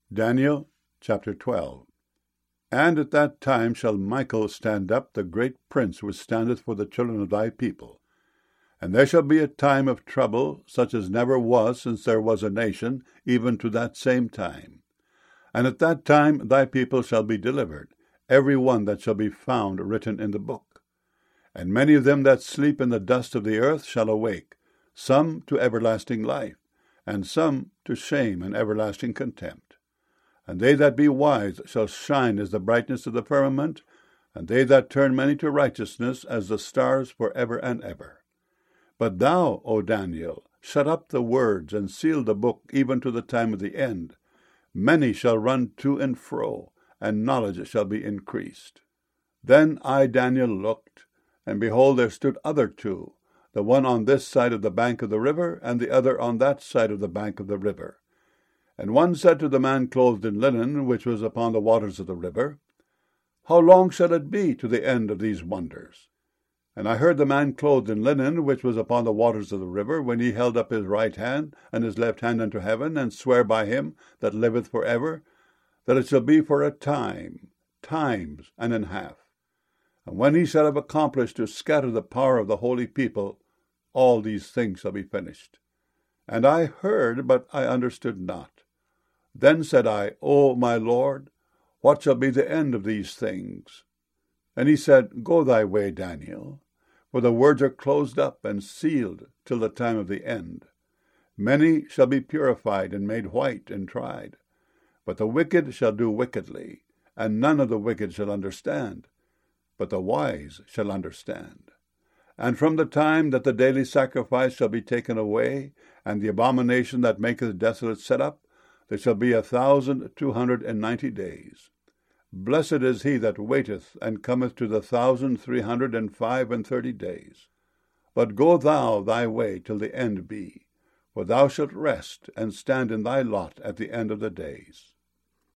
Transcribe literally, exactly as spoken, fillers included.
Daniel chapter twelve. And at that time shall Michael stand up, the great prince which standeth for the children of thy people. And there shall be a time of trouble, such as never was since there was a nation, even to that same time. And at that time thy people shall be delivered, every one that shall be found written in the book. And many of them that sleep in the dust of the earth shall awake, some to everlasting life, and some to shame and everlasting contempt. And they that be wise shall shine as the brightness of the firmament, and they that turn many to righteousness as the stars for ever and ever. But thou, O Daniel, shut up the words, and seal the book even to the time of the end. Many shall run to and fro, and knowledge shall be increased. Then I, Daniel, looked, and behold, there stood other two, the one on this side of the bank of the river, and the other on that side of the bank of the river. And one said to the man clothed in linen, which was upon the waters of the river, How long shall it be to the end of these wonders? And I heard the man clothed in linen, which was upon the waters of the river, when he held up his right hand and his left hand unto heaven, and sware by him that liveth for ever, that it shall be for a time, times and an half. And when he shall have accomplished to scatter the power of the holy people, all these things shall be finished. And I heard, but I understood not. Then said I, O my Lord, what shall be the end of these things? And he said, Go thy way, Daniel, for the words are closed up and sealed till the time of the end. Many shall be purified and made white and tried. But the wicked shall do wickedly, and none of the wicked shall understand, but the wise shall understand. And from the time that the daily sacrifice shall be taken away, and the abomination that maketh desolate set up, there shall be a thousand two hundred and ninety days. Blessed is he that waiteth, and cometh to the thousand three hundred and five and thirty days. But go thou thy way till the end be, for thou shalt rest, and stand in thy lot at the end of the days.